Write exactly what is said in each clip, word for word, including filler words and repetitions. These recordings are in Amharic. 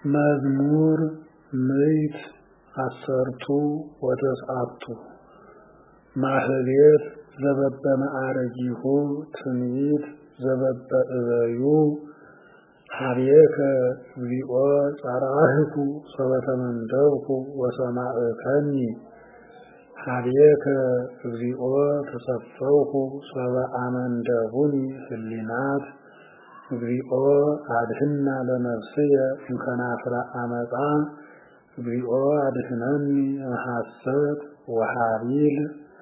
መዝሙር ምዕት አሰርቱ ወተስዓቱ ማህሌት ዘበበ ማዕረጊሁ ትንቢት ዘበበ እበዩ ሀቤከ እግዚኦ ጸራህኩ ሰበተመንደብኩ ወሰማዕከኒ ሀቤከ እግዚኦ ተሰፈውኩ ሰበአመንደቡኒ ህሊናት እግዚኦ አድህና ለነፍስየ እምከናፍረ አመፃ እግዚኦ አድህነኒ እምሐሰት ወሐቢል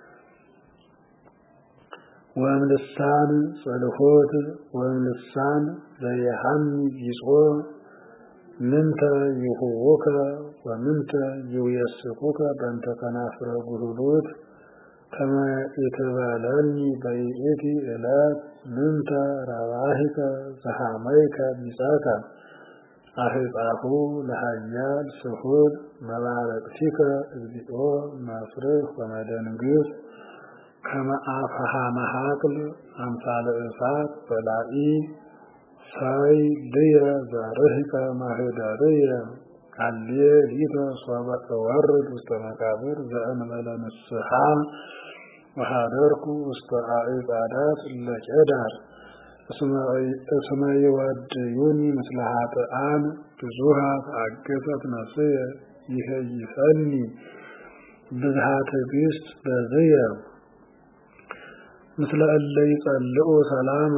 ወእምልሳን ጸልሆት ወእምልሳን ዘየሐሚ ቢጾ ምንተ ይሁውከ ወምንተ ይውየስኩከ በእንተ ከናፍረ ጉህሉት ከመ ኢትበለኒ በይእቲ ዕለት ምንተ ረባሂከ ዘሐመይከ ቢጸከ አህጻሁ ለሃያል ስሁል መባረቅቲከ እግዚኦ መፍርህ ወመደንግስ ከመ አፍሃ መሃቅል አምሳለ እሳት በላኢ ሳይ ልየ ዘርህከ ማህደርየ አልየ ሊተ ሶበ እወርድ ውስተ መቃብር ዘእንበለ ንስሐ ወሃደርኩ ውስተ አዕጻዳት ለቄዳር እስመ ይወድዩኒ ምስለ ኃጥኣን ብዙኃት አገሰት ነፍስየ ይሄይሰኒ ብዝሃ ትዕግስት በዝየ ምስለ እለ ይጸልኡ ሰላመ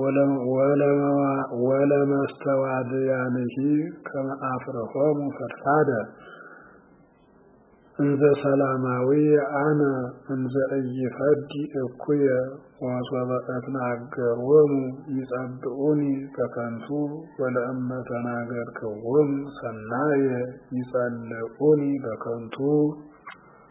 ወለመስተዋድያንሂ ከመ አፍረሆሙ ፈድፋደ እንዘ ሰላማዊ አነ እንዘ ኢይፈዲ እኩየ ወሶበ እትናገሮሙ ይጸብዑኒ በከንቱ ወለእመ ተናገርክዎሙ ሰናየ ይጸልዑኒ በከንቱ